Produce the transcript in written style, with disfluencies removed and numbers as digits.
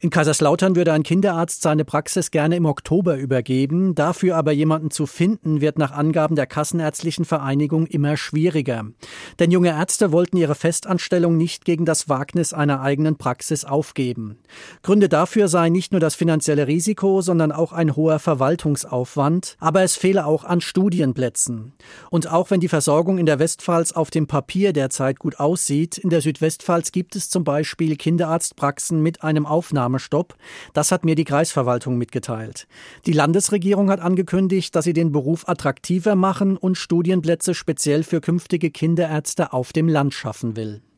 In Kaiserslautern würde ein Kinderarzt seine Praxis gerne im Oktober übergeben. Dafür aber jemanden zu finden, wird nach Angaben der Kassenärztlichen Vereinigung immer schwieriger. Denn junge Ärzte wollten ihre Festanstellung nicht gegen das Wagnis einer eigenen Praxis aufgeben. Gründe dafür seien nicht nur das finanzielle Risiko, sondern auch ein hoher Verwaltungsaufwand. Aber es fehle auch an Studienplätzen. Und auch wenn die Versorgung in der Westpfalz auf dem Papier derzeit gut aussieht, in der Südwestpfalz gibt es zum Beispiel Kinderarztpraxen mit einem Aufnahmestopp. Das hat mir die Kreisverwaltung mitgeteilt. Die Landesregierung hat angekündigt, dass sie den Beruf attraktiver machen und Studienplätze speziell für künftige Kinderärzte auf dem Land schaffen will.